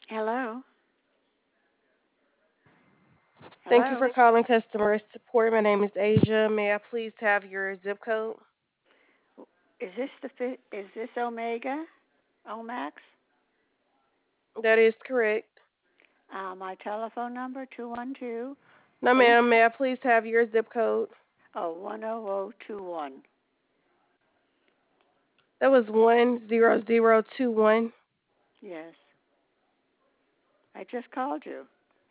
Hello? Thank you for Hello? calling customer support. My name is Asia. May I please have your zip code? Is this Omega? Omax? That is correct. My telephone number 212 No, 8 ma'am. May I please have your zip code? oh 10021. That was 10021. Yes. I just called you.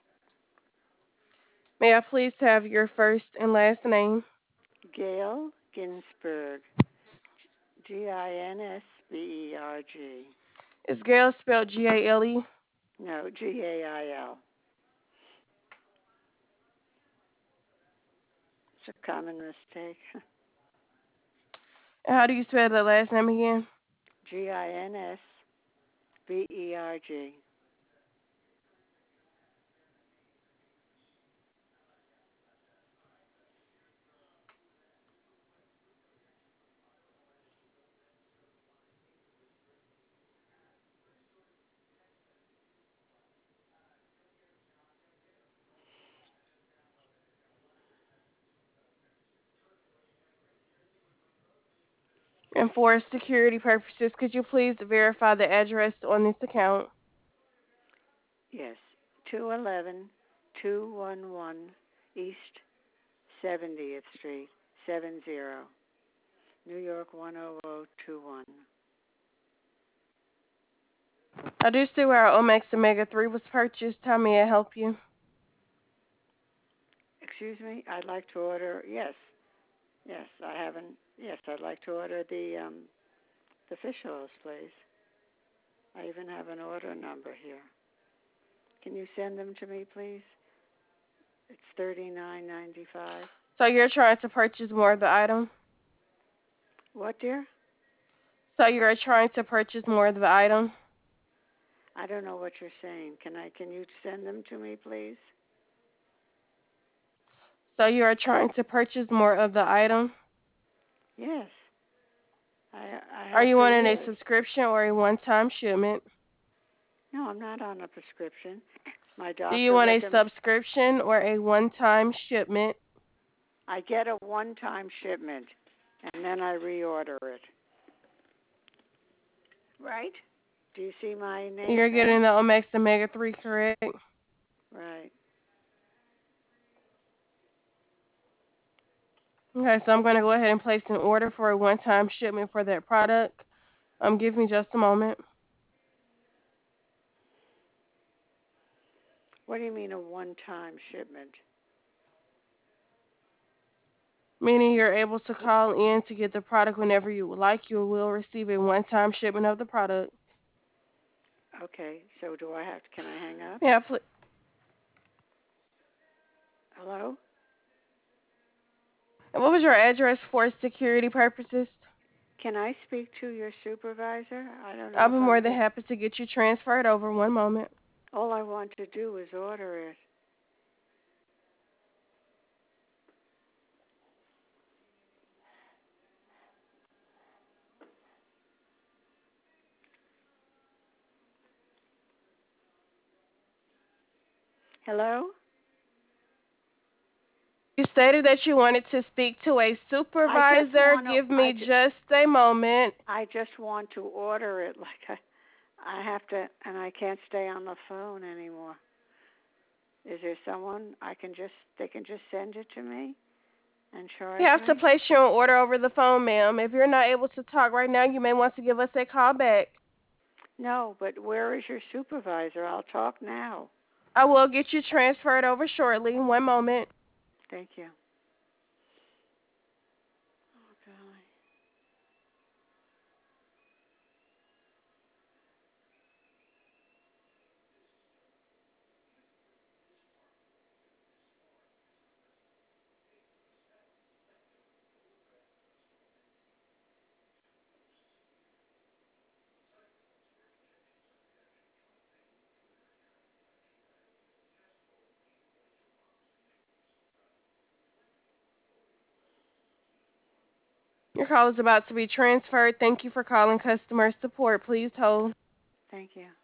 May I please have your first and last name? Gail Ginsberg. Ginsberg. Is Gail spelled Gale? No, Gail. It's a common mistake. And how do you spell the last name again? Ginsberg. And for security purposes, could you please verify the address on this account? Yes. 211 211 East 70th Street, 70, New York 10021. I do see where our Omex Omega 3 was purchased. How may I help you? Excuse me, I'd like to order. Yes, yes, I haven't. Yes, I'd like to order the fish oils, please. I even have an order number here. Can you send them to me, please? It's $39.95. So you're trying to purchase more of the item? What, dear? So you're trying to purchase more of the item? I don't know what you're saying. Can you send them to me, please? So you are trying to purchase more of the item? Yes. I Are have you for wanting a years. subscription or a one-time shipment? No, I'm not on a prescription. My Do you doctor want a recommended. subscription or a one-time shipment? I get a one-time shipment, and then I reorder it. Right? Do you see my name You're there? getting the Omex Omega 3, correct? Right. Okay, so I'm going to go ahead and place an order for a one-time shipment for that product. Give me just a moment. What do you mean a one-time shipment? Meaning you're able to call in to get the product whenever you would like. You will receive a one-time shipment of the product. Okay. So do I have? Can I hang up? Yeah, Hello? and what was your address for security purposes? Can I speak to your supervisor? I don't know I'll if be I'm more than get. happy to get you transferred over. One moment. All I want to do is order it. Hello? You stated that you wanted to speak to a I just supervisor. want to. Give me just a moment. I just want to order it. Like I have to, and I can't stay on the phone anymore. Is there someone I can just? They can just send it to me and You charge have to me? place your order over the phone, ma'am. If you're not able to talk right now, you may want to give us a call back. No, but where is your supervisor? I'll talk now. I will get you transferred over shortly. One moment. Thank you. Oh, golly. Your call is about to be transferred. Thank you for calling customer support. Please hold. Thank you.